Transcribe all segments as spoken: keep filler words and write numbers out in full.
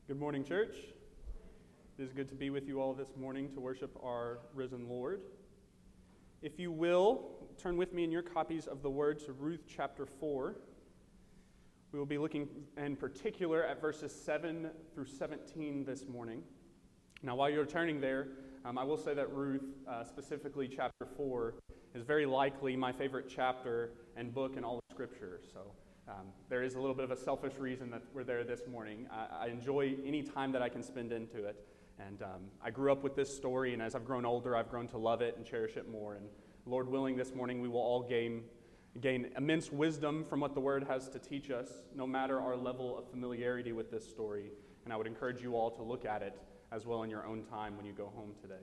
Good morning, church. It is good to be with you all this morning to worship our risen Lord. If you will, turn with me in your copies of the Word to Ruth chapter four. We will be looking in particular at verses seven through seventeen this morning. Now, while you're turning there, um, I will say that Ruth, uh, specifically chapter four, is very likely my favorite chapter and book in all of Scripture. So um, there is a little bit of a selfish reason that we're there this morning. I, I enjoy any time that I can spend into it. And um, I grew up with this story, and as I've grown older, I've grown to love it and cherish it more. And Lord willing, this morning we will all gain, gain immense wisdom from what the Word has to teach us, no matter our level of familiarity with this story. And I would encourage you all to look at it as well in your own time when you go home today.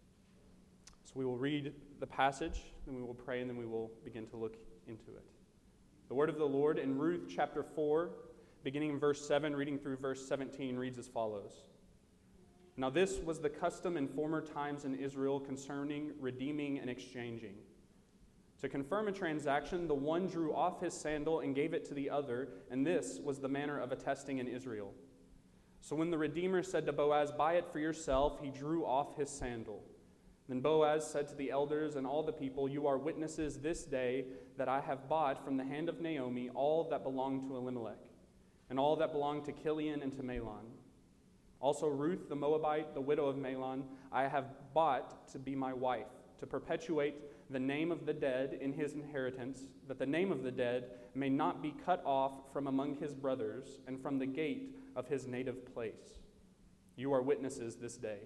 So we will read the passage, then we will pray, and then we will begin to look into it. The word of the Lord in Ruth chapter four, beginning in verse seven, reading through verse seventeen, reads as follows. Now this was the custom in former times in Israel concerning redeeming and exchanging. To confirm a transaction, the one drew off his sandal and gave it to the other, and this was the manner of attesting in Israel. So when the Redeemer said to Boaz, "Buy it for yourself," he drew off his sandal. Then Boaz said to the elders and all the people, "You are witnesses this day that I have bought from the hand of Naomi all that belonged to Elimelech, and all that belonged to Chilion and to Mahlon. Also Ruth the Moabite, the widow of Mahlon, I have bought to be my wife, to perpetuate the name of the dead in his inheritance, that the name of the dead may not be cut off from among his brothers and from the gate of his native place. You are witnesses this day."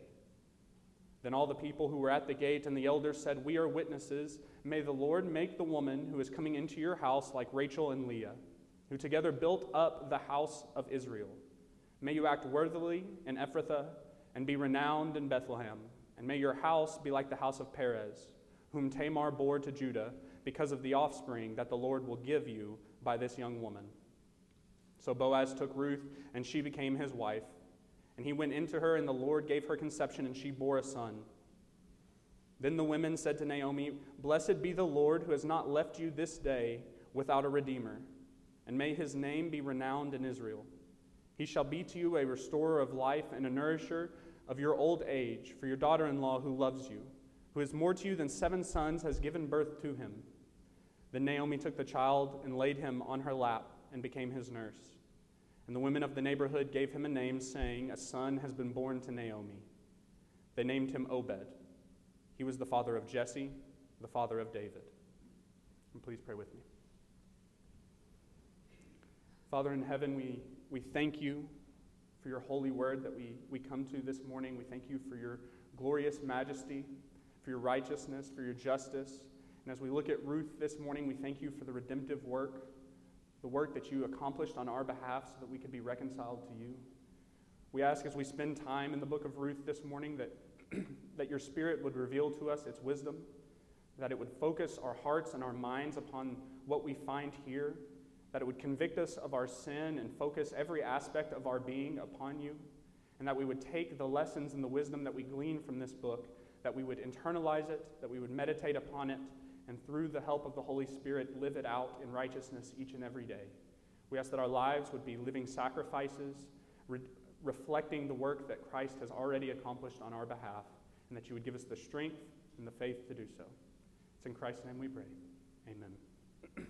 Then all the people who were at the gate and the elders said, "We are witnesses. May the Lord make the woman who is coming into your house like Rachel and Leah, who together built up the house of Israel. May you act worthily in Ephrathah and be renowned in Bethlehem. And may your house be like the house of Perez, whom Tamar bore to Judah, because of the offspring that the Lord will give you by this young woman." So Boaz took Ruth, and she became his wife. And he went into her, and the Lord gave her conception, and she bore a son. Then the women said to Naomi, "Blessed be the Lord who has not left you this day without a redeemer, and may his name be renowned in Israel. He shall be to you a restorer of life and a nourisher of your old age, for your daughter-in-law who loves you, who is more to you than seven sons, has given birth to him." Then Naomi took the child and laid him on her lap and became his nurse. And the women of the neighborhood gave him a name, saying, "A son has been born to Naomi." They named him Obed. He was the father of Jesse, the father of David. And please pray with me. Father in heaven, we, we thank you for your holy word that we, we come to this morning. We thank you for your glorious majesty, for your righteousness, for your justice. And as we look at Ruth this morning, we thank you for the redemptive work, the work that you accomplished on our behalf so that we could be reconciled to you. We ask as we spend time in the book of Ruth this morning that, that your Spirit would reveal to us its wisdom, that it would focus our hearts and our minds upon what we find here, that it would convict us of our sin and focus every aspect of our being upon you, and that we would take the lessons and the wisdom that we glean from this book, that we would internalize it, that we would meditate upon it, and through the help of the Holy Spirit, live it out in righteousness each and every day. We ask that our lives would be living sacrifices, re- reflecting the work that Christ has already accomplished on our behalf, and that you would give us the strength and the faith to do so. It's in Christ's name we pray. Amen.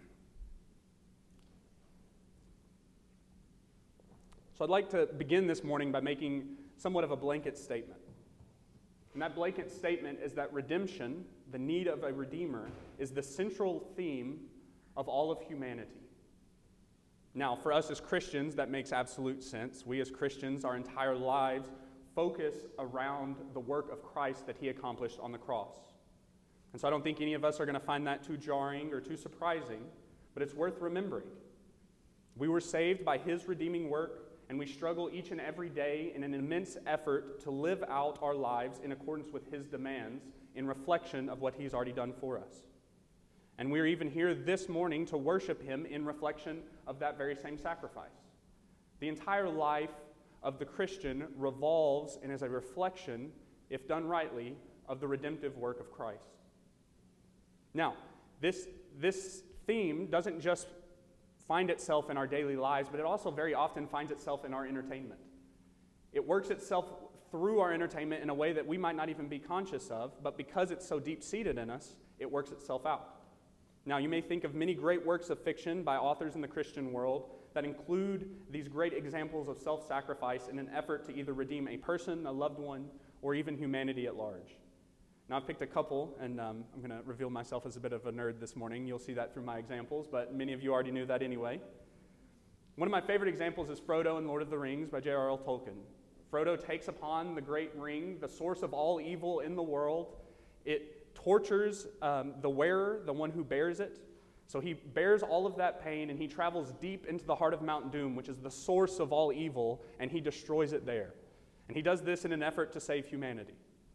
So I'd like to begin this morning by making somewhat of a blanket statement. And that blanket statement is that redemption, the need of a redeemer, is the central theme of all of humanity. Now, for us as Christians, that makes absolute sense. We as Christians, our entire lives focus around the work of Christ that he accomplished on the cross. And so I don't think any of us are going to find that too jarring or too surprising, but it's worth remembering. We were saved by his redeeming work, and we struggle each and every day in an immense effort to live out our lives in accordance with his demands in reflection of what he's already done for us. And we're even here this morning to worship him in reflection of that very same sacrifice. The entire life of the Christian revolves and is a reflection, if done rightly, of the redemptive work of Christ. Now, this, this theme doesn't just find itself in our daily lives, but it also very often finds itself in our entertainment. It works itself through our entertainment in a way that we might not even be conscious of, but because it's so deep-seated in us, it works itself out. Now, you may think of many great works of fiction by authors in the Christian world that include these great examples of self-sacrifice in an effort to either redeem a person, a loved one, or even humanity at large. Now, I've picked a couple, and um, I'm going to reveal myself as a bit of a nerd this morning. You'll see that through my examples, but many of you already knew that anyway. One of my favorite examples is Frodo in Lord of the Rings by J R R Tolkien. Frodo takes upon the great ring, the source of all evil in the world. It tortures um, the wearer, the one who bears it. So he bears all of that pain, and he travels deep into the heart of Mount Doom, which is the source of all evil, and he destroys it there. And he does this in an effort to save humanity.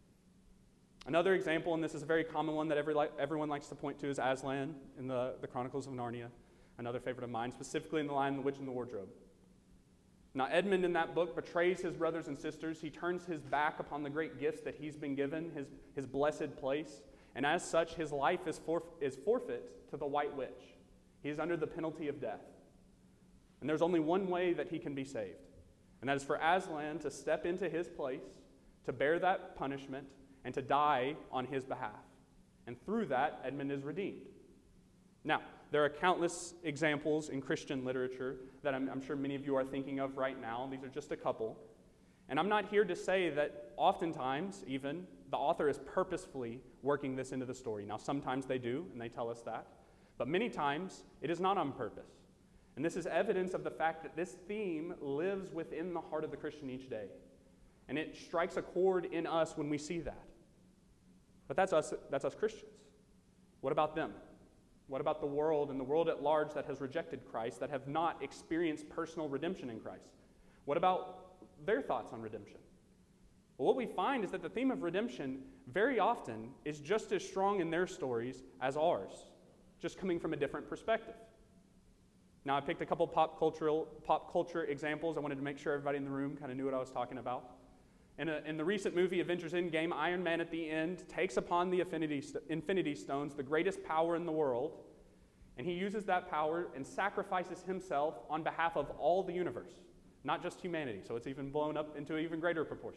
Another example, and this is a very common one that every, everyone likes to point to, is Aslan in the, the Chronicles of Narnia, another favorite of mine, specifically in The Lion, the Witch, and the Wardrobe. Now, Edmund in that book betrays his brothers and sisters. He turns his back upon the great gifts that he's been given, his, his blessed place, and as such, his life is, forf- is forfeit to the White Witch. He is under the penalty of death. And there's only one way that he can be saved, and that is for Aslan to step into his place, to bear that punishment, and to die on his behalf. And through that, Edmund is redeemed. Now, there are countless examples in Christian literature that I'm, I'm sure many of you are thinking of right now. These are just a couple. And I'm not here to say that oftentimes, even, the author is purposefully working this into the story. Now, sometimes they do, and they tell us that. But many times, it is not on purpose. And this is evidence of the fact that this theme lives within the heart of the Christian each day. And it strikes a chord in us when we see that. But that's us, that's us Christians. What about them? What about the world and the world at large that has rejected Christ, that have not experienced personal redemption in Christ? What about their thoughts on redemption? Well, what we find is that the theme of redemption very often is just as strong in their stories as ours, just coming from a different perspective. Now, I picked a couple pop cultural, pop culture examples. I wanted to make sure everybody in the room kind of knew what I was talking about. In, a, in the recent movie Avengers Endgame, Iron Man at the end takes upon the Infinity, Infinity Stones, the greatest power in the world, and he uses that power and sacrifices himself on behalf of all the universe, not just humanity, so it's even blown up into an even greater proportion.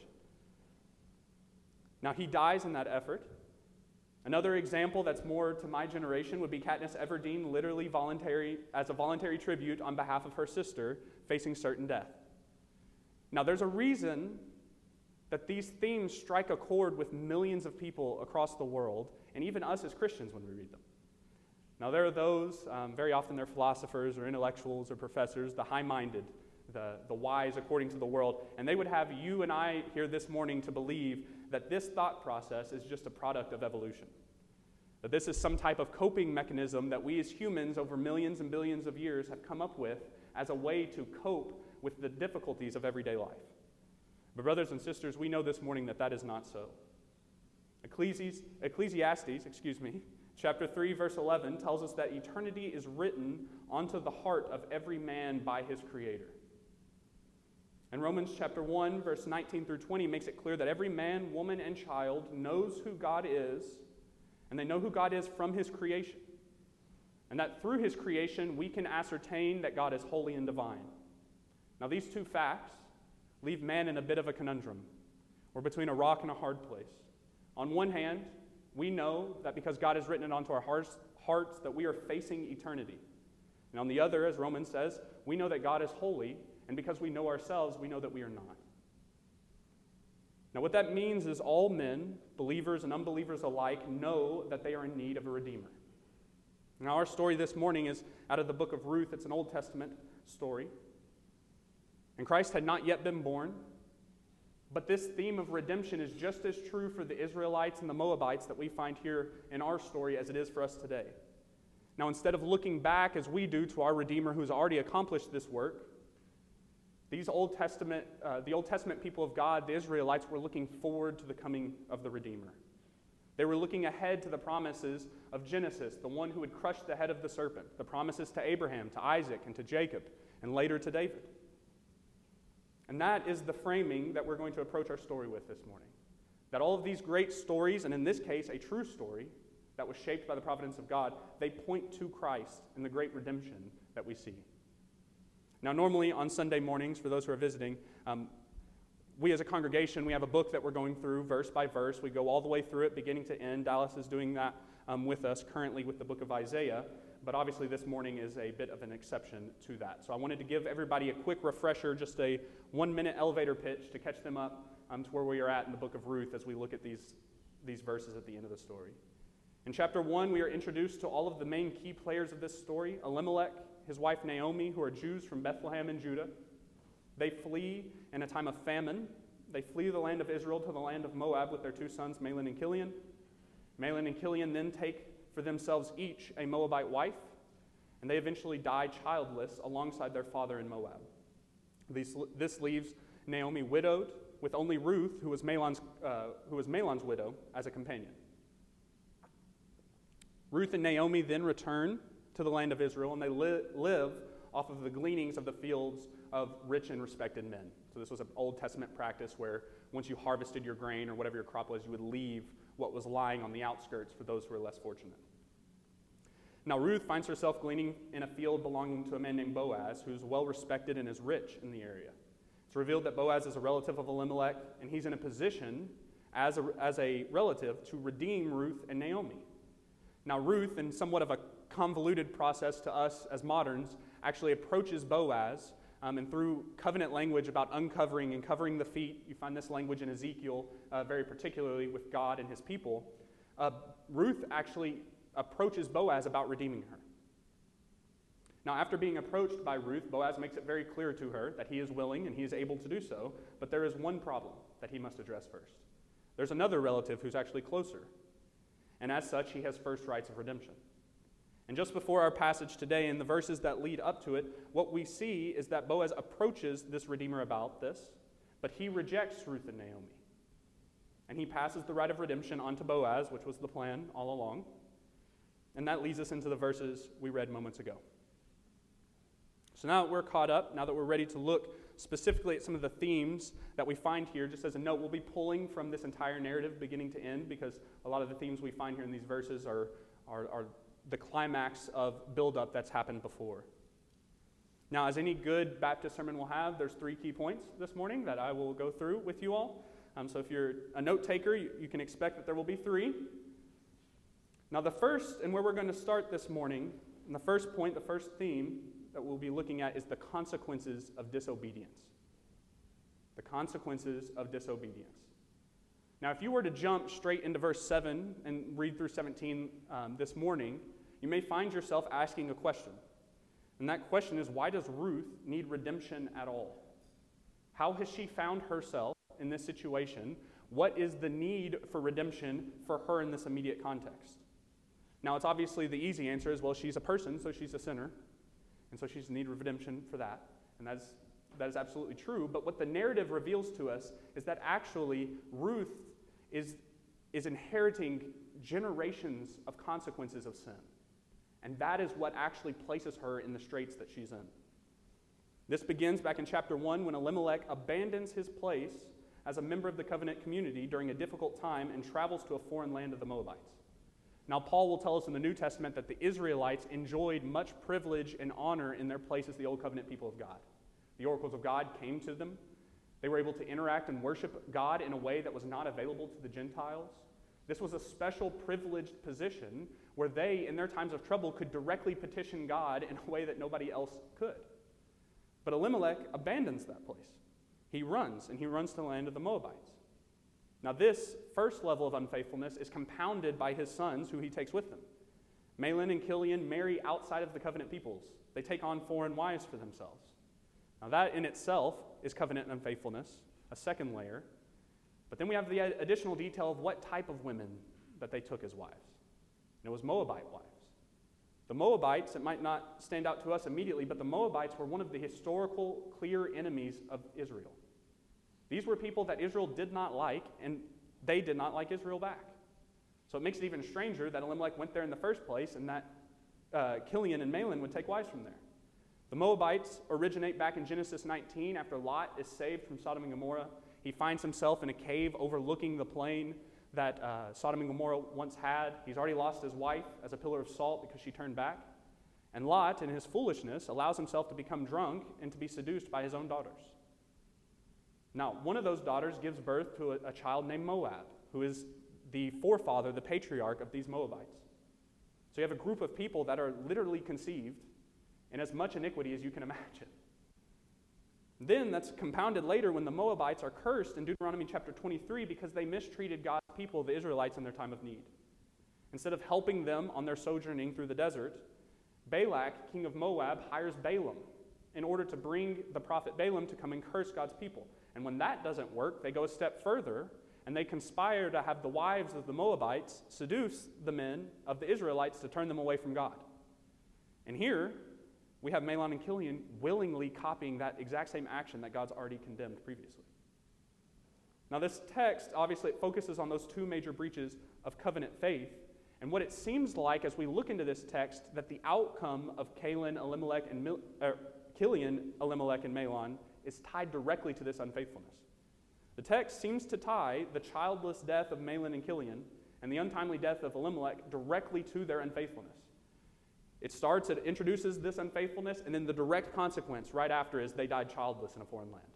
Now, he dies in that effort. Another example that's more to my generation would be Katniss Everdeen literally voluntary, as a voluntary tribute on behalf of her sister, facing certain death. Now, there's a reason that these themes strike a chord with millions of people across the world, and even us as Christians when we read them. Now, there are those, um, very often they're philosophers or intellectuals or professors, the high-minded, the, the wise according to the world, and they would have you and I here this morning to believe that this thought process is just a product of evolution. That this is some type of coping mechanism that we as humans over millions and billions of years have come up with as a way to cope with the difficulties of everyday life. But brothers and sisters, we know this morning that that is not so. Ecclesiastes, Ecclesiastes, excuse me, chapter three, verse eleven tells us that eternity is written onto the heart of every man by his Creator. And Romans chapter one, verse nineteen through twenty makes it clear that every man, woman, and child knows who God is, and they know who God is from his creation. And that through his creation, we can ascertain that God is holy and divine. Now, these two facts leave man in a bit of a conundrum. We're between a rock and a hard place. On one hand, we know that because God has written it onto our hearts, hearts that we are facing eternity. And on the other, as Romans says, we know that God is holy, and because we know ourselves, we know that we are not. Now, what that means is all men, believers and unbelievers alike, know that they are in need of a Redeemer. Now, our story this morning is out of the book of Ruth. It's an Old Testament story. And Christ had not yet been born, but this theme of redemption is just as true for the Israelites and the Moabites that we find here in our story as it is for us today. Now, instead of looking back as we do to our Redeemer who's already accomplished this work, these Old Testament, uh, the Old Testament people of God, the Israelites, were looking forward to the coming of the Redeemer. They were looking ahead to the promises of Genesis, the one who would crush the head of the serpent, the promises to Abraham, to Isaac, and to Jacob, and later to David. And that is the framing that we're going to approach our story with this morning. That all of these great stories, and in this case, a true story that was shaped by the providence of God, they point to Christ and the great redemption that we see. Now, normally on Sunday mornings, for those who are visiting, um, we as a congregation, we have a book that we're going through verse by verse. We go all the way through it, beginning to end. Dallas is doing that um, with us currently with the book of Isaiah. But obviously this morning is a bit of an exception to that. So I wanted to give everybody a quick refresher, just a one-minute elevator pitch to catch them up um, to where we are at in the book of Ruth as we look at these, these verses at the end of the story. In chapter one, we are introduced to all of the main key players of this story: Elimelech, his wife Naomi, who are Jews from Bethlehem in Judah. They flee in a time of famine. They flee the land of Israel to the land of Moab with their two sons, Mahlon and Chilion. Mahlon and Chilion then take for themselves each a Moabite wife, and they eventually die childless alongside their father in Moab. This, this leaves Naomi widowed, with only Ruth, who was Mahlon's, uh, who was Mahlon's widow, as a companion. Ruth and Naomi then return to the land of Israel, and they li- live off of the gleanings of the fields of rich and respected men. So this was an Old Testament practice where once you harvested your grain or whatever your crop was, you would leave what was lying on the outskirts for those who were less fortunate. Now Ruth finds herself gleaning in a field belonging to a man named Boaz, who's well respected and is rich in the area. It's revealed that Boaz is a relative of Elimelech, and he's in a position as a, as a relative to redeem Ruth and Naomi. Now Ruth, in somewhat of a convoluted process to us as moderns, actually approaches Boaz, um, and through covenant language about uncovering and covering the feet, you find this language in Ezekiel, uh, very particularly with God and his people. Uh, Ruth actually approaches Boaz about redeeming her. Now, after being approached by Ruth, Boaz makes it very clear to her that he is willing and he is able to do so, but there is one problem that he must address first. There's another relative who's actually closer, and as such, he has first rights of redemption. And just before our passage today, in the verses that lead up to it, what we see is that Boaz approaches this Redeemer about this, but he rejects Ruth and Naomi. And he passes the right of redemption on to Boaz, which was the plan all along. And that leads us into the verses we read moments ago. So now that we're caught up, now that we're ready to look specifically at some of the themes that we find here, just as a note, we'll be pulling from this entire narrative beginning to end, because a lot of the themes we find here in these verses are, are, are the climax of buildup that's happened before. Now, as any good Baptist sermon will have, there's three key points this morning that I will go through with you all. Um, so if you're a note taker, you, you can expect that there will be three. Now, the first, and where we're going to start this morning, and the first point, the first theme that we'll be looking at is the consequences of disobedience. The consequences of disobedience. Now, if you were to jump straight into verse seven and read through seventeen um, this morning, you may find yourself asking a question. And that question is, why does Ruth need redemption at all? How has she found herself in this situation? What is the need for redemption for her in this immediate context? Now, it's obviously the easy answer is, well, she's a person, so she's a sinner. And so she's in need of redemption for that. And that is, that is absolutely true. But what the narrative reveals to us is that actually Ruth is, is inheriting generations of consequences of sin. And that is what actually places her in the straits that she's in. This begins back in chapter one when Elimelech abandons his place as a member of the covenant community during a difficult time and travels to a foreign land of the Moabites. Now, Paul will tell us in the New Testament that the Israelites enjoyed much privilege and honor in their place as the Old Covenant people of God. The oracles of God came to them. They were able to interact and worship God in a way that was not available to the Gentiles. This was a special privileged position where they, in their times of trouble, could directly petition God in a way that nobody else could. But Elimelech abandons that place. He runs, and he runs to the land of the Moabites. Now, this first level of unfaithfulness is compounded by his sons, who he takes with him. Mahlon and Chilion marry outside of the covenant peoples. They take on foreign wives for themselves. Now, that in itself is covenant unfaithfulness, a second layer. But then we have the additional detail of what type of women that they took as wives. And it was Moabite wives. The Moabites, it might not stand out to us immediately, but the Moabites were one of the historical, clear enemies of Israel. These were people that Israel did not like, and they did not like Israel back. So it makes it even stranger that Elimelech went there in the first place, and that uh, Chilion and Mahlon would take wives from there. The Moabites originate back in Genesis nineteen after Lot is saved from Sodom and Gomorrah. He finds himself in a cave overlooking the plain that uh, Sodom and Gomorrah once had. He's already lost his wife as a pillar of salt because she turned back. And Lot, in his foolishness, allows himself to become drunk and to be seduced by his own daughters. Now, one of those daughters gives birth to a, a child named Moab, who is the forefather, the patriarch of these Moabites. So you have a group of people that are literally conceived in as much iniquity as you can imagine. Then that's compounded later when the Moabites are cursed in Deuteronomy chapter twenty-three because they mistreated God's people, the Israelites, in their time of need. Instead of helping them on their sojourning through the desert, Balak, king of Moab, hires Balaam in order to bring the prophet Balaam to come and curse God's people. And when that doesn't work, they go a step further and they conspire to have the wives of the Moabites seduce the men of the Israelites to turn them away from God. And here, we have Mahlon and Chilion willingly copying that exact same action that God's already condemned previously. Now, this text, obviously, it focuses on those two major breaches of covenant faith. And what it seems like as we look into this text, that the outcome of Calin, Elimelech, and Mil- er, Chilion, Elimelech, and Mahlon is tied directly to this unfaithfulness. The text seems to tie the childless death of Mahlon and Chilion and the untimely death of Elimelech directly to their unfaithfulness. It starts, it introduces this unfaithfulness, and then the direct consequence right after is they died childless in a foreign land.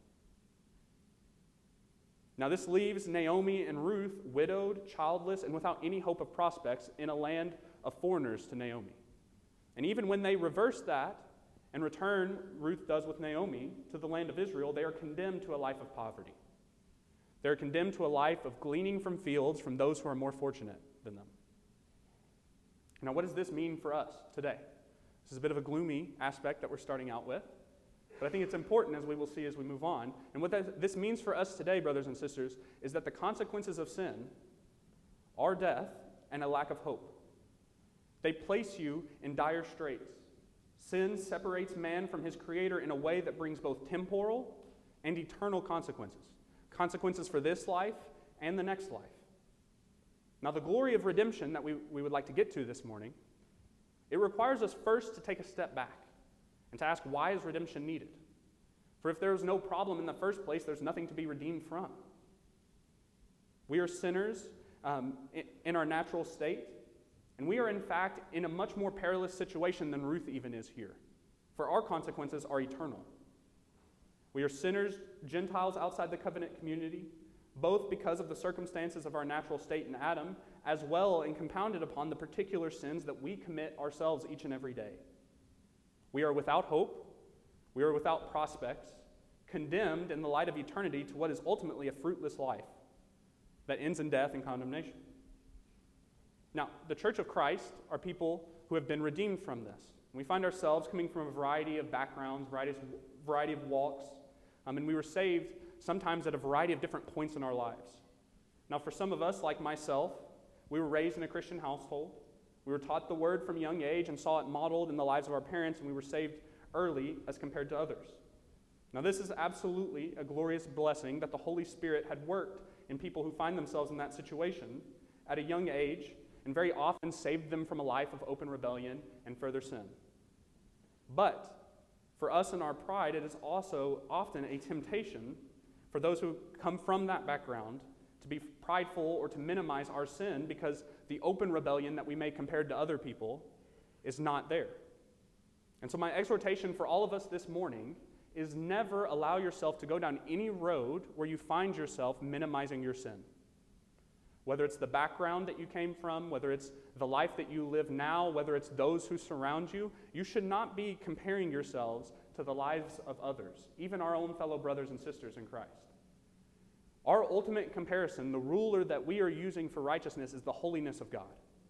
Now this leaves Naomi and Ruth widowed, childless, and without any hope of prospects in a land of foreigners to Naomi. And even when they reverse that and return, Ruth does with Naomi, to the land of Israel, they are condemned to a life of poverty. They are condemned to a life of gleaning from fields from those who are more fortunate than them. Now, what does this mean for us today? This is a bit of a gloomy aspect that we're starting out with, but I think it's important, as we will see as we move on. And what that, this means for us today, brothers and sisters, is that the consequences of sin are death and a lack of hope. They place you in dire straits. Sin separates man from his Creator in a way that brings both temporal and eternal consequences. Consequences for this life and the next life. Now, the glory of redemption that we, we would like to get to this morning, it requires us first to take a step back and to ask, why is redemption needed? For if there was no problem in the first place, there's nothing to be redeemed from. We are sinners um, in, in our natural state, and we are, in fact, in a much more perilous situation than Ruth even is here, for our consequences are eternal. We are sinners, Gentiles outside the covenant community, both because of the circumstances of our natural state in Adam, as well and compounded upon the particular sins that we commit ourselves each and every day. We are without hope, we are without prospects, condemned in the light of eternity to what is ultimately a fruitless life that ends in death and condemnation. Now, the Church of Christ are people who have been redeemed from this. We find ourselves coming from a variety of backgrounds, variety of, variety of walks, um, and we were saved sometimes at a variety of different points in our lives. Now, for some of us, like myself, we were raised in a Christian household. We were taught the Word from a young age and saw it modeled in the lives of our parents, and we were saved early as compared to others. Now, this is absolutely a glorious blessing that the Holy Spirit had worked in people who find themselves in that situation at a young age and very often saved them from a life of open rebellion and further sin. But for us in our pride, it is also often a temptation for those who come from that background to be prideful or to minimize our sin because the open rebellion that we make compared to other people is not there. And so my exhortation for all of us this morning is never allow yourself to go down any road where you find yourself minimizing your sin. Whether it's the background that you came from, whether it's the life that you live now, whether it's those who surround you, you should not be comparing yourselves to the lives of others, even our own fellow brothers and sisters in Christ. Our ultimate comparison, the ruler that we are using for righteousness, is the holiness of God.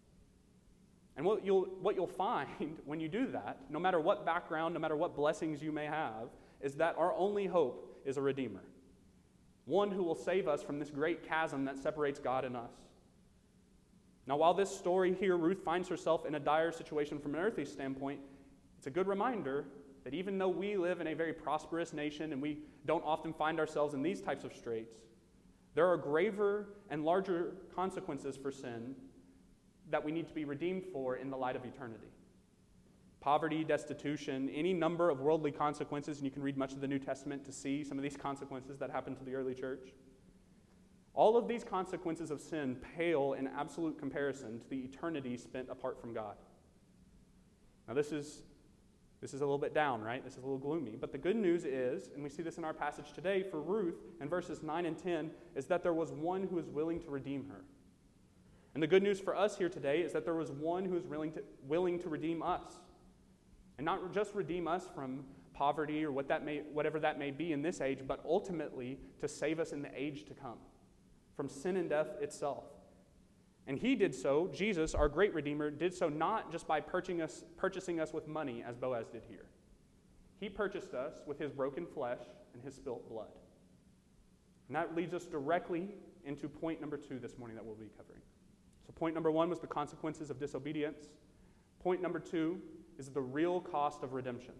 And what you'll, what you'll find when you do that, no matter what background, no matter what blessings you may have, is that our only hope is a Redeemer. One who will save us from this great chasm that separates God and us. Now, while this story here, Ruth finds herself in a dire situation from an earthly standpoint, it's a good reminder that even though we live in a very prosperous nation and we don't often find ourselves in these types of straits, there are graver and larger consequences for sin that we need to be redeemed for in the light of eternity. Poverty, destitution, any number of worldly consequences, and you can read much of the New Testament to see some of these consequences that happened to the early church. All of these consequences of sin pale in absolute comparison to the eternity spent apart from God. Now, this is This is a little bit down, right? This is a little gloomy. But the good news is, and we see this in our passage today for Ruth in verses nine and ten, is that there was one who is willing to redeem her. And the good news for us here today is that there was one who is willing to, willing to redeem us. And not just redeem us from poverty or what that may, whatever that may be in this age, but ultimately to save us in the age to come, from sin and death itself. And he did so, Jesus, our great Redeemer, did so not just by purchasing us, purchasing us with money, as Boaz did here. He purchased us with his broken flesh and his spilt blood. And that leads us directly into point number two this morning that we'll be covering. So point number one was the consequences of disobedience. Point number two is the real cost of redemption.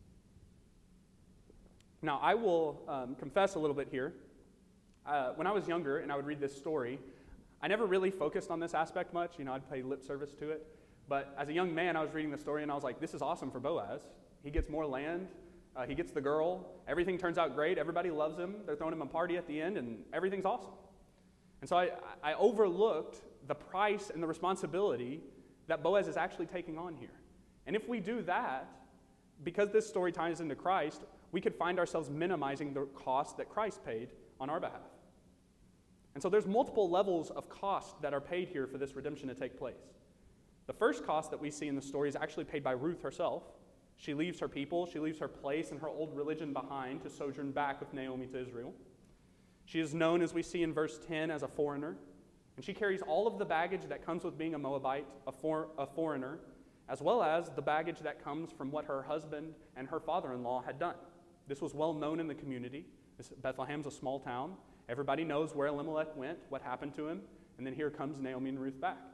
Now, I will um, confess a little bit here. Uh, when I was younger and I would read this story, I never really focused on this aspect much. You know, I'd pay lip service to it. But as a young man, I was reading the story and I was like, this is awesome for Boaz. He gets more land. Uh, he gets the girl. Everything turns out great. Everybody loves him. They're throwing him a party at the end and everything's awesome. And so I, I overlooked the price and the responsibility that Boaz is actually taking on here. And if we do that, because this story ties into Christ, we could find ourselves minimizing the cost that Christ paid on our behalf. And so there's multiple levels of cost that are paid here for this redemption to take place. The first cost that we see in the story is actually paid by Ruth herself. She leaves her people, she leaves her place and her old religion behind to sojourn back with Naomi to Israel. She is known, as we see in verse ten, as a foreigner. And she carries all of the baggage that comes with being a Moabite, a, for, a foreigner, as well as the baggage that comes from what her husband and her father-in-law had done. This was well known in the community. This, Bethlehem's a small town. Everybody knows where Elimelech went, what happened to him, and then here comes Naomi and Ruth back.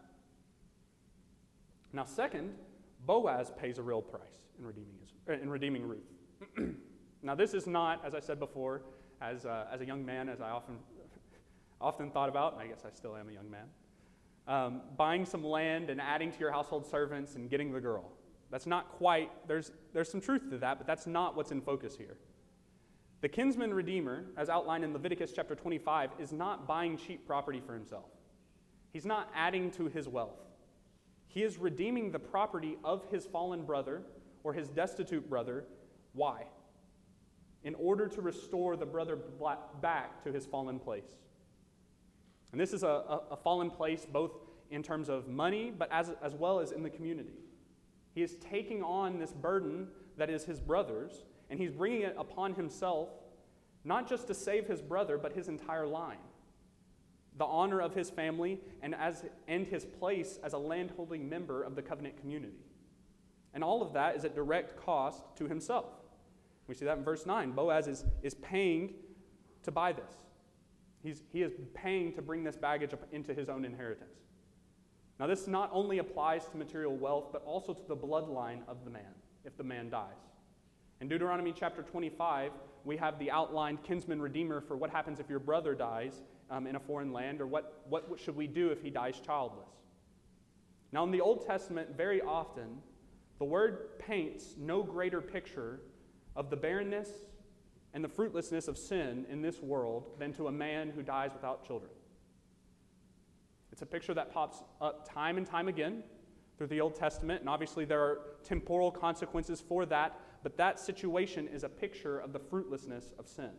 Now, second, Boaz pays a real price in redeeming, his, in redeeming Ruth. Now, this is not, as I said before, as, uh, as a young man, as I often, often thought about, and I guess I still am a young man, um, buying some land and adding to your household servants and getting the girl. That's not quite, there's, there's some truth to that, but that's not what's in focus here. The kinsman redeemer, as outlined in Leviticus chapter twenty-five, is not buying cheap property for himself. He's not adding to his wealth. He is redeeming the property of his fallen brother or his destitute brother. Why? In order to restore the brother back to his fallen place. And this is a, a, a fallen place both in terms of money, but as, as well as in the community. He is taking on this burden that is his brother's, and he's bringing it upon himself, not just to save his brother, but his entire line. The honor of his family and, as, and his place as a landholding member of the covenant community. And all of that is at direct cost to himself. We see that in verse nine. Boaz is, is paying to buy this. He's, he is paying to bring this baggage up into his own inheritance. Now, this not only applies to material wealth, but also to the bloodline of the man, if the man dies. In Deuteronomy chapter twenty-five, we have the outlined kinsman redeemer for what happens if your brother dies um, in a foreign land, or what, what should we do if he dies childless. Now, in the Old Testament, very often, the word paints no greater picture of the barrenness and the fruitlessness of sin in this world than to a man who dies without children. It's a picture that pops up time and time again through the Old Testament, and obviously there are temporal consequences for that, but that situation is a picture of the fruitlessness of sin,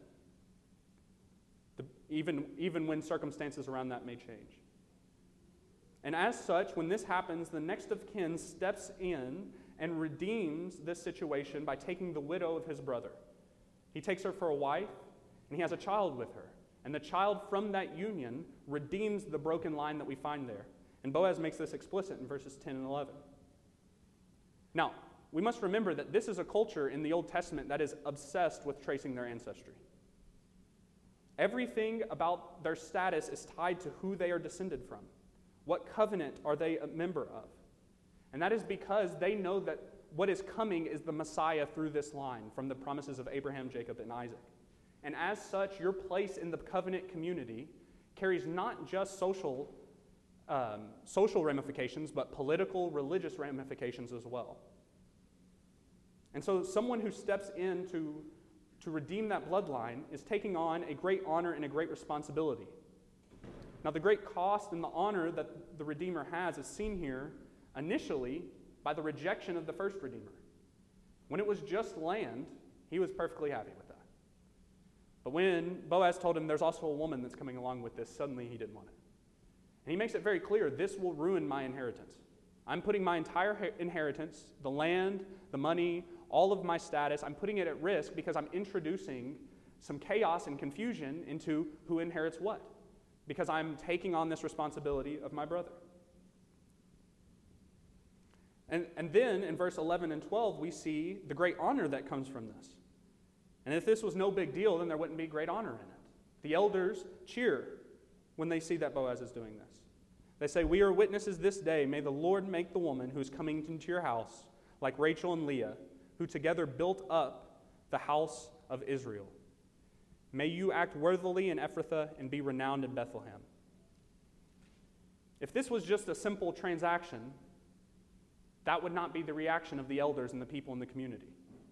the, even, even when circumstances around that may change. And as such, when this happens, the next of kin steps in and redeems this situation by taking the widow of his brother. He takes her for a wife, and he has a child with her. And the child from that union redeems the broken line that we find there. And Boaz makes this explicit in verses ten and eleven. Now, we must remember that this is a culture in the Old Testament that is obsessed with tracing their ancestry. Everything about their status is tied to who they are descended from. What covenant are they a member of? And that is because they know that what is coming is the Messiah through this line from the promises of Abraham, Jacob, and Isaac. And as such, your place in the covenant community carries not just social, um, social ramifications, but political, religious ramifications as well. And so someone who steps in to, to redeem that bloodline is taking on a great honor and a great responsibility. Now, the great cost and the honor that the Redeemer has is seen here initially by the rejection of the first Redeemer. When it was just land, he was perfectly happy with that. But when Boaz told him there's also a woman that's coming along with this, suddenly he didn't want it. And he makes it very clear, this will ruin my inheritance. I'm putting my entire inheritance, the land, the money, all of my status, I'm putting it at risk because I'm introducing some chaos and confusion into who inherits what. Because I'm taking on this responsibility of my brother. And, and then in verse eleven and twelve, we see the great honor that comes from this. And if this was no big deal, then there wouldn't be great honor in it. The elders cheer when they see that Boaz is doing this. They say, we are witnesses this day. May the Lord make the woman who is coming into your house like Rachel and Leah, who together built up the house of Israel. May you act worthily in Ephrathah and be renowned in Bethlehem. If this was just a simple transaction, that would not be the reaction of the elders and the people in the community.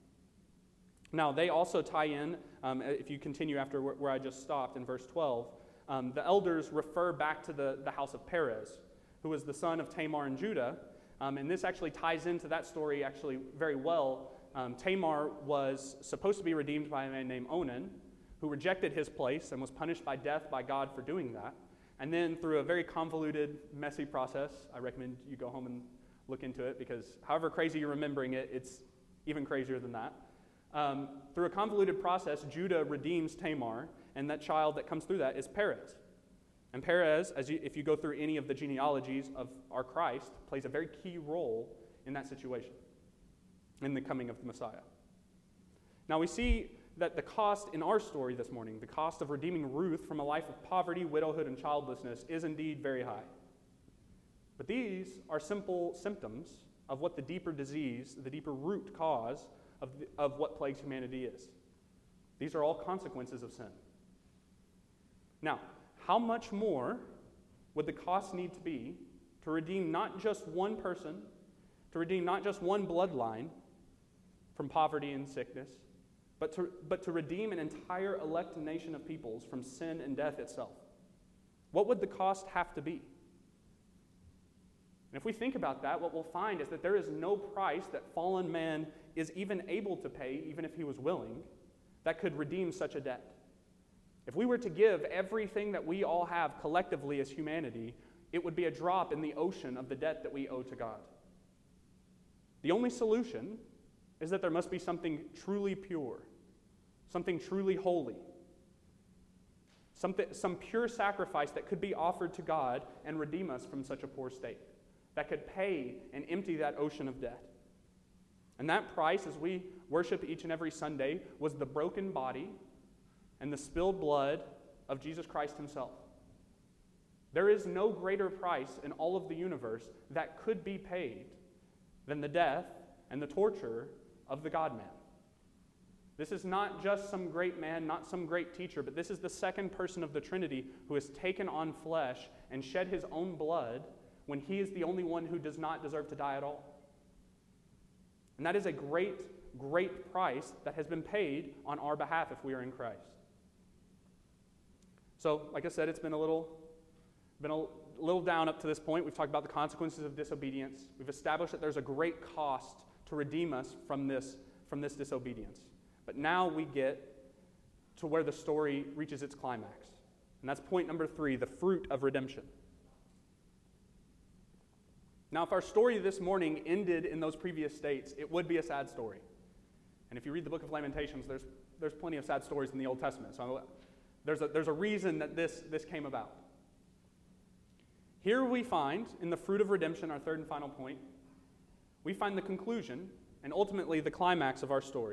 Now, they also tie in, um, if you continue after where I just stopped in verse twelve, um, the elders refer back to the, the house of Perez, who was the son of Tamar and Judah, um, and this actually ties into that story actually very well. Um, Tamar was supposed to be redeemed by a man named Onan, who rejected his place and was punished by death by God for doing that. And then through a very convoluted, messy process, I recommend you go home and look into it, because however crazy you're remembering it, it's even crazier than that. Um, through a convoluted process, Judah redeems Tamar, and that child that comes through that is Perez. And Perez, as you, if you go through any of the genealogies of our Christ, plays a very key role in that situation, in the coming of the Messiah. Now we see that the cost in our story this morning, the cost of redeeming Ruth from a life of poverty, widowhood, and childlessness is indeed very high. But these are simple symptoms of what the deeper disease, the deeper root cause of, the, of what plagues humanity is. These are all consequences of sin. Now, how much more would the cost need to be to redeem not just one person, to redeem not just one bloodline from poverty and sickness, but to, but to redeem an entire elect nation of peoples from sin and death itself? What would the cost have to be? And if we think about that, what we'll find is that there is no price that fallen man is even able to pay, even if he was willing, that could redeem such a debt. If we were to give everything that we all have collectively as humanity, it would be a drop in the ocean of the debt that we owe to God. The only solution is that there must be something truly pure, something truly holy, something, some pure sacrifice that could be offered to God and redeem us from such a poor state, that could pay and empty that ocean of debt. And that price, as we worship each and every Sunday, was the broken body and the spilled blood of Jesus Christ himself. There is no greater price in all of the universe that could be paid than the death and the torture of the God-man. This is not just some great man, not some great teacher, but this is the second person of the Trinity who has taken on flesh and shed his own blood when he is the only one who does not deserve to die at all. And that is a great, great price that has been paid on our behalf if we are in Christ. So, like I said, it's been a little, been a little down up to this point. We've talked about the consequences of disobedience. We've established that there's a great cost to redeem us from this, from this disobedience. But now we get to where the story reaches its climax. And that's point number three, the fruit of redemption. Now, if our story this morning ended in those previous states, it would be a sad story. And if you read the book of Lamentations, there's, there's plenty of sad stories in the Old Testament. So there's a, there's a reason that this, this came about. Here we find, in the fruit of redemption, our third and final point, we find the conclusion and ultimately the climax of our story.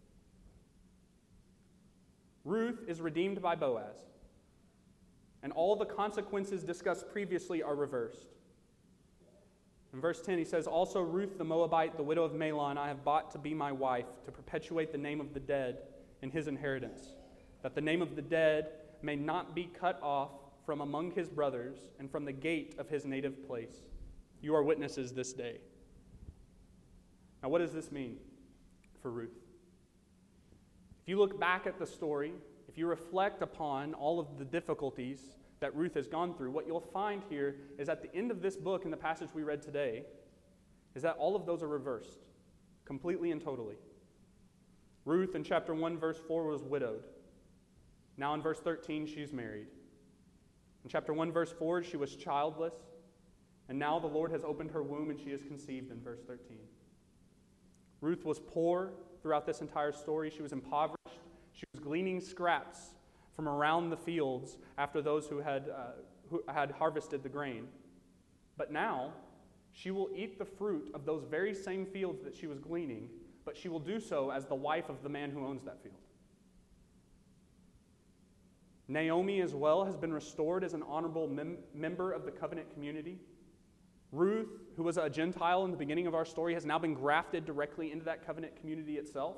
Ruth is redeemed by Boaz, and all the consequences discussed previously are reversed. In verse ten, he says, "Also Ruth the Moabite, the widow of Mahlon, I have bought to be my wife, to perpetuate the name of the dead in his inheritance, that the name of the dead may not be cut off from among his brothers and from the gate of his native place. You are witnesses this day." Now, what does this mean for Ruth? If you look back at the story, if you reflect upon all of the difficulties that Ruth has gone through, what you'll find here is at the end of this book, in the passage we read today, is that all of those are reversed, completely and totally. Ruth in chapter one, verse four was widowed. Now in verse thirteen, she's married. In chapter one, verse four, she was childless. And now the Lord has opened her womb and she is conceived in verse thirteen. Ruth was poor throughout this entire story. She was impoverished. She was gleaning scraps from around the fields after those who had, uh, who had harvested the grain. But now, she will eat the fruit of those very same fields that she was gleaning, but she will do so as the wife of the man who owns that field. Naomi as well has been restored as an honorable mem- member of the covenant community. Ruth, who was a Gentile in the beginning of our story, has now been grafted directly into that covenant community itself.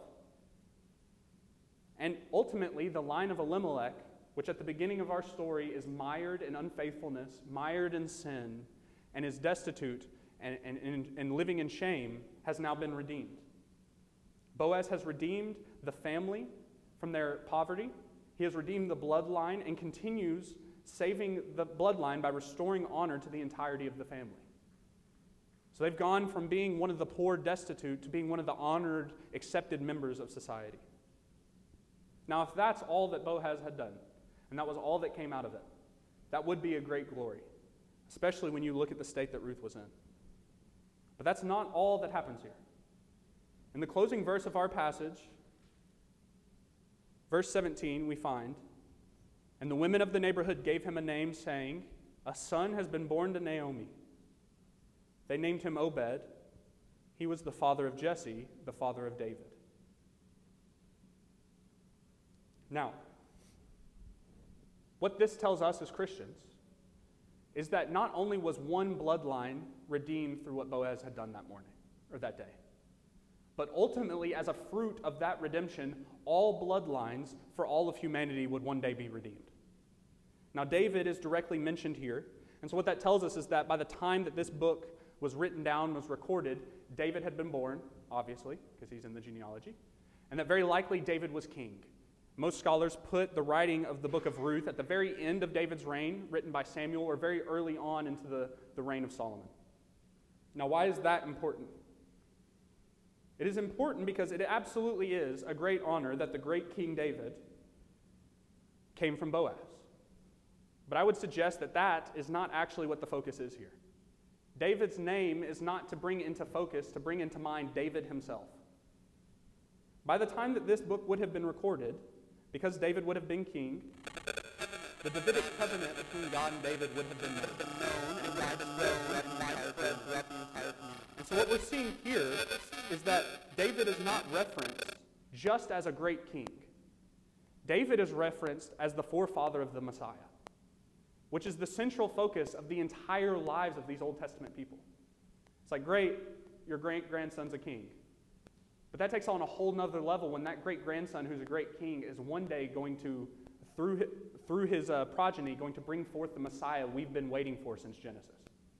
And ultimately, the line of Elimelech, which at the beginning of our story is mired in unfaithfulness, mired in sin, and is destitute and, and, and, and living in shame, has now been redeemed. Boaz has redeemed the family from their poverty. He has redeemed the bloodline and continues saving the bloodline by restoring honor to the entirety of the family. So they've gone from being one of the poor, destitute, to being one of the honored, accepted members of society. Now, if that's all that Boaz had done, and that was all that came out of it, that would be a great glory, especially when you look at the state that Ruth was in. But that's not all that happens here. In the closing verse of our passage, verse seventeen, we find, "And the women of the neighborhood gave him a name, saying, 'A son has been born to Naomi.' They named him Obed. He was the father of Jesse, the father of David." Now, what this tells us as Christians is that not only was one bloodline redeemed through what Boaz had done that morning, or that day, but ultimately, as a fruit of that redemption, all bloodlines for all of humanity would one day be redeemed. Now, David is directly mentioned here, and so what that tells us is that by the time that this book was written down, was recorded, David had been born, obviously, because he's in the genealogy, and that very likely David was king. Most scholars put the writing of the book of Ruth at the very end of David's reign, written by Samuel, or very early on into the, the reign of Solomon. Now, why is that important? It is important because it absolutely is a great honor that the great King David came from Boaz. But I would suggest that that is not actually what the focus is here. David's name is not to bring into focus, to bring into mind David himself. By the time that this book would have been recorded, because David would have been king, the Davidic covenant between God and David would have been known and widespread throughout the entire community. And so what we're seeing here is that David is not referenced just as a great king. David is referenced as the forefather of the Messiah, which is the central focus of the entire lives of these Old Testament people. It's like, great, your great-grandson's a king. But that takes on a whole nother level when that great-grandson, who's a great king, is one day going to, through his, through his uh, progeny, going to bring forth the Messiah we've been waiting for since Genesis.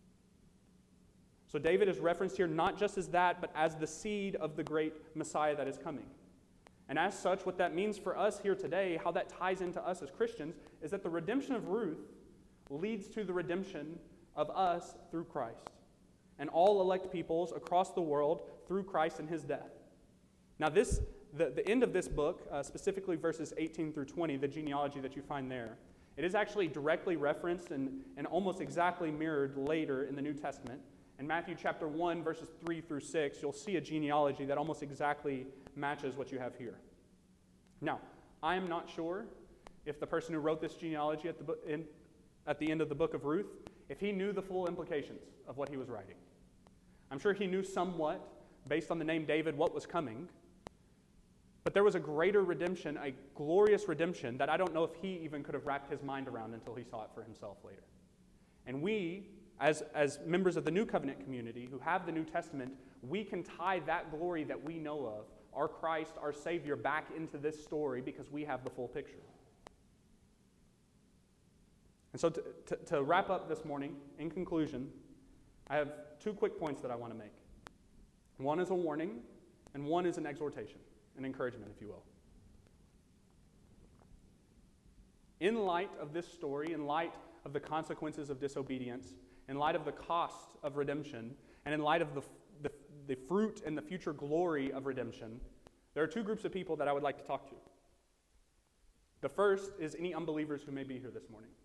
So David is referenced here not just as that, but as the seed of the great Messiah that is coming. And as such, what that means for us here today, how that ties into us as Christians, is that the redemption of Ruth leads to the redemption of us through Christ, and all elect peoples across the world through Christ and his death. Now this, the, the end of this book, uh, specifically verses eighteen through twenty, the genealogy that you find there, it is actually directly referenced and, and almost exactly mirrored later in the New Testament. In Matthew chapter one, verses three through six, you'll see a genealogy that almost exactly matches what you have here. Now, I am not sure if the person who wrote this genealogy at the, bo- in, at the end of the book of Ruth, if he knew the full implications of what he was writing. I'm sure he knew somewhat, based on the name David, what was coming. But there was a greater redemption, a glorious redemption, that I don't know if he even could have wrapped his mind around until he saw it for himself later. And we, as, as members of the New Covenant community who have the New Testament, we can tie that glory that we know of, our Christ, our Savior, back into this story because we have the full picture. And so to, to, to wrap up this morning, in conclusion, I have two quick points that I want to make. One is a warning, and one is an exhortation, an encouragement, if you will. In light of this story, in light of the consequences of disobedience, in light of the cost of redemption, and in light of the, the, the fruit and the future glory of redemption, There are two groups of people that I would like to talk to. The first is any unbelievers who may be here this morning.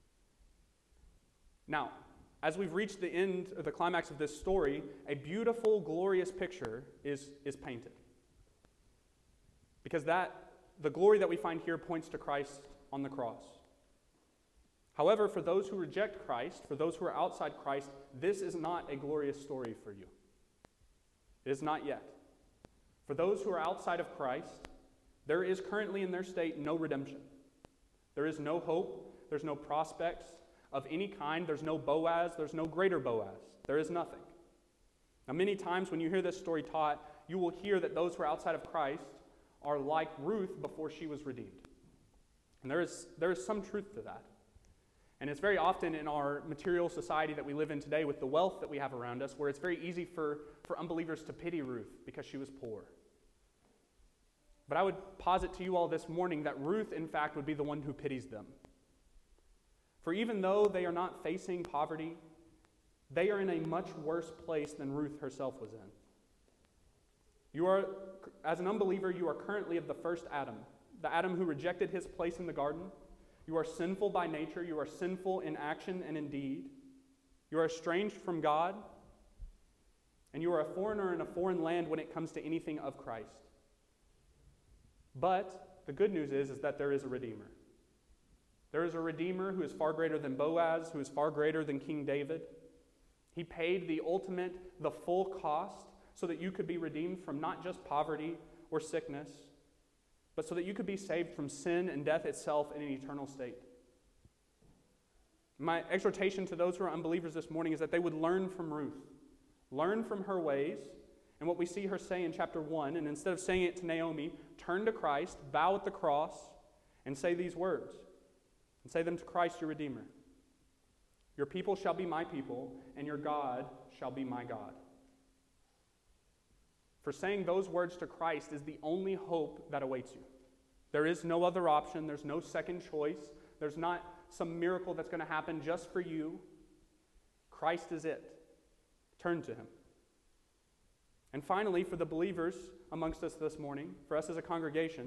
Now, as we've reached the end, or the climax of this story, a beautiful, glorious picture is, is painted. Because that, the glory that we find here points to Christ on the cross. However, for those who reject Christ, for those who are outside Christ, this is not a glorious story for you. It is not yet. For those who are outside of Christ, there is currently in their state no redemption. There is no hope. There's no prospects of any kind. There's no Boaz. There's no greater Boaz. There is nothing. Now, many times when you hear this story taught, you will hear that those who are outside of Christ are like Ruth before she was redeemed. And there is, there is some truth to that. And it's very often in our material society that we live in today with the wealth that we have around us where it's very easy for, for unbelievers to pity Ruth because she was poor. But I would posit to you all this morning that Ruth, in fact, would be the one who pities them. For even though they are not facing poverty, they are in a much worse place than Ruth herself was in. You are, as an unbeliever, you are currently of the first Adam, the Adam who rejected his place in the garden. You are sinful by nature. You are sinful in action and in deed. You are estranged from God. And you are a foreigner in a foreign land when it comes to anything of Christ. But the good news is, is that there is a Redeemer. There is a Redeemer who is far greater than Boaz, who is far greater than King David. He paid the ultimate, the full cost so that you could be redeemed from not just poverty or sickness, but so that you could be saved from sin and death itself in an eternal state. My exhortation to those who are unbelievers this morning is that they would learn from Ruth, learn from her ways, and what we see her say in chapter one, and instead of saying it to Naomi, turn to Christ, bow at the cross, and say these words, and say them to Christ, your Redeemer. Your people shall be my people, and your God shall be my God. For saying those words to Christ is the only hope that awaits you. There is no other option. There's no second choice. There's not some miracle that's going to happen just for you. Christ is it. Turn to him. And finally, for the believers amongst us this morning, for us as a congregation,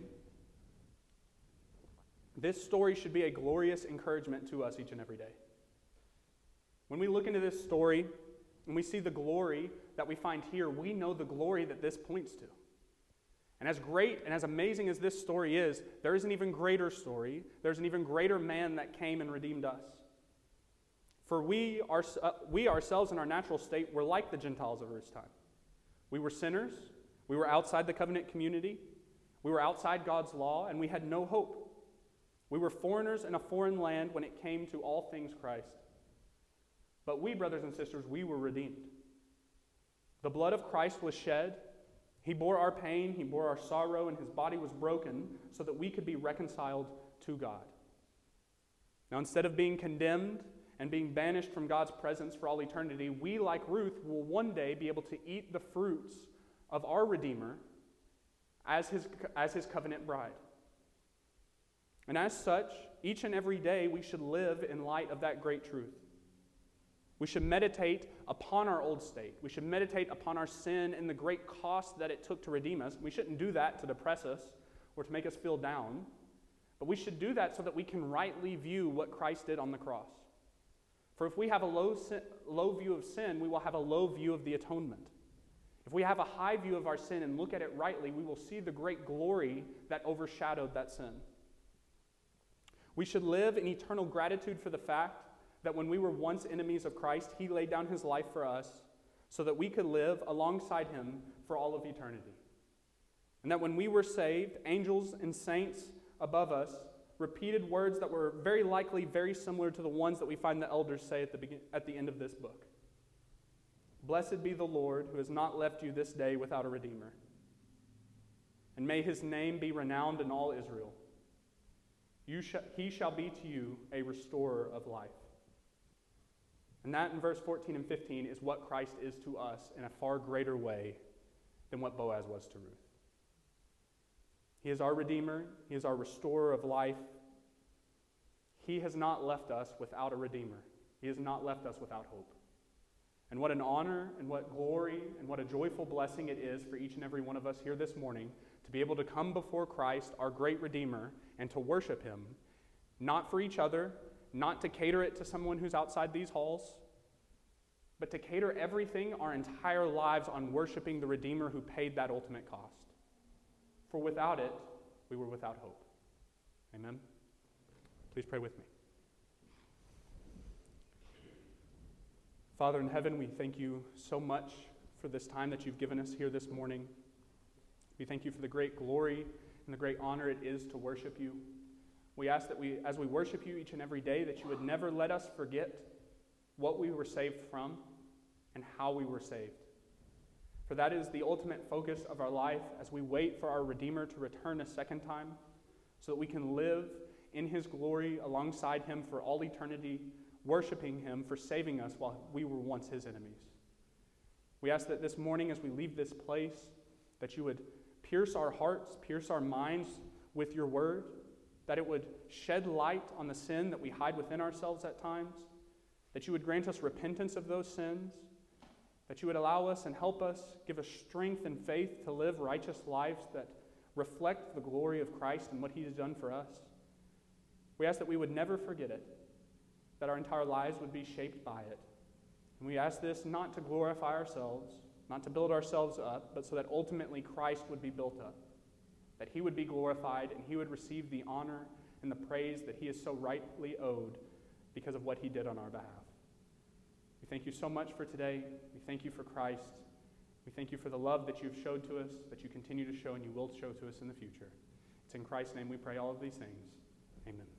this story should be a glorious encouragement to us each and every day. When we look into this story and we see the glory that we find here, we know the glory that this points to. And as great and as amazing as this story is, there is an even greater story. There's an even greater man that came and redeemed us. For we, are, uh, we ourselves in our natural state were like the Gentiles of Ruth's time. We were sinners. We were outside the covenant community. We were outside God's law, and we had no hope. We were foreigners in a foreign land when it came to all things Christ. But we, brothers and sisters, we were redeemed. The blood of Christ was shed. He bore our pain, he bore our sorrow, and his body was broken so that we could be reconciled to God. Now, instead of being condemned and being banished from God's presence for all eternity, we, like Ruth, will one day be able to eat the fruits of our Redeemer as his, as his covenant bride. And as such, each and every day we should live in light of that great truth. We should meditate upon our old state. We should meditate upon our sin and the great cost that it took to redeem us. We shouldn't do that to depress us or to make us feel down, but we should do that so that we can rightly view what Christ did on the cross. For if we have a low, sin, low view of sin, we will have a low view of the atonement. If we have a high view of our sin and look at it rightly, we will see the great glory that overshadowed that sin. We should live in eternal gratitude for the fact that when we were once enemies of Christ, he laid down his life for us so that we could live alongside him for all of eternity. And that when we were saved, angels and saints above us repeated words that were very likely very similar to the ones that we find the elders say at the, begin- at the end of this book. Blessed be the Lord who has not left you this day without a Redeemer. And may his name be renowned in all Israel. You sh- he shall be to you a restorer of life. And that in verse fourteen and fifteen is what Christ is to us in a far greater way than what Boaz was to Ruth. He is our Redeemer. He is our restorer of life. He has not left us without a Redeemer. He has not left us without hope. And what an honor and what glory and what a joyful blessing it is for each and every one of us here this morning to be able to come before Christ, our great Redeemer, and to worship him, not for each other, not to cater it to someone who's outside these halls, but to cater everything, our entire lives, on worshiping the Redeemer who paid that ultimate cost. For without it, we were without hope. Amen? Please pray with me. Father in heaven, we thank you so much for this time that you've given us here this morning. We thank you for the great glory and the great honor it is to worship you. We ask that we, as we worship you each and every day, that you would never let us forget what we were saved from and how we were saved. For that is the ultimate focus of our life as we wait for our Redeemer to return a second time, so that we can live in his glory alongside him for all eternity, worshiping him for saving us while we were once his enemies. We ask that this morning as we leave this place, that you would pierce our hearts, pierce our minds with your word, that it would shed light on the sin that we hide within ourselves at times, that you would grant us repentance of those sins, that you would allow us and help us, give us strength and faith to live righteous lives that reflect the glory of Christ and what he has done for us. We ask that we would never forget it, that our entire lives would be shaped by it. And we ask this not to glorify ourselves, not to build ourselves up, but so that ultimately Christ would be built up, that he would be glorified and he would receive the honor and the praise that he is so rightly owed because of what he did on our behalf. We thank you so much for today. We thank you for Christ. We thank you for the love that you've showed to us, that you continue to show and you will show to us in the future. It's in Christ's name we pray all of these things. Amen.